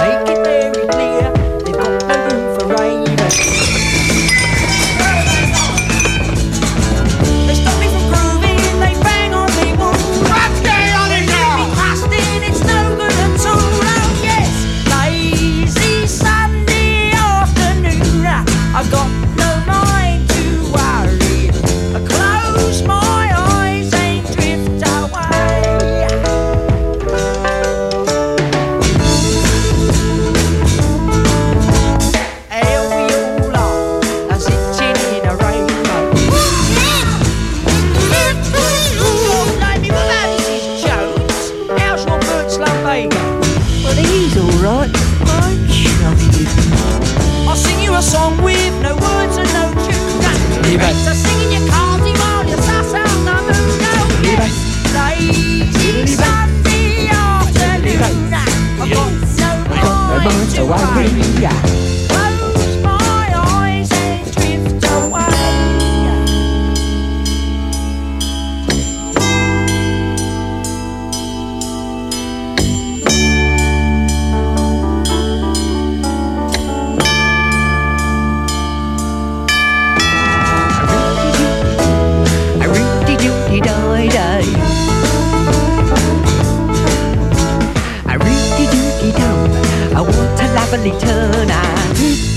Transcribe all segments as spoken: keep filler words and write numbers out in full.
make it very clear they've got no room for ravers. They stop me from grooving, they bang on me wall. What's going on in now? Me trusting, it's no good at all. Oh yes, lazy Sunday afternoon. I've got no mind to worry. I close my eyes and drift away. Here we all are, sitting in a rainbow. Blimey, what about Missus Jones? How's your Bert's lumbago? Well, he's alright. I'm sure you. I'll sing you a song with no words and no tune. So singing your cardy while you suss out the moon. Oh yes, lazy Sunday afternoon. I've got no mind to worry. Close my eyes and drift away. A rooty dooty die die. A rooty dooty dum. I want a lovely turn out.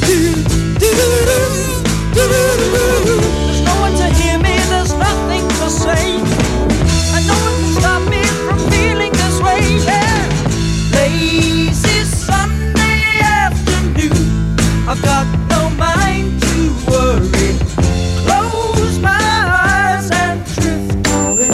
There's no one to hear me, there's nothing to say, and no one can stop me from feeling this way. Yeah. Lazy Sunday afternoon, I've got no mind to worry. Close my eyes and drift away.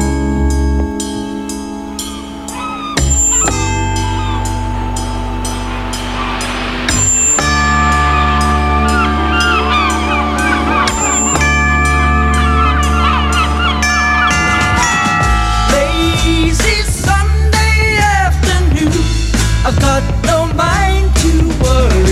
Lazy Sunday afternoon, I've got no mind to worry.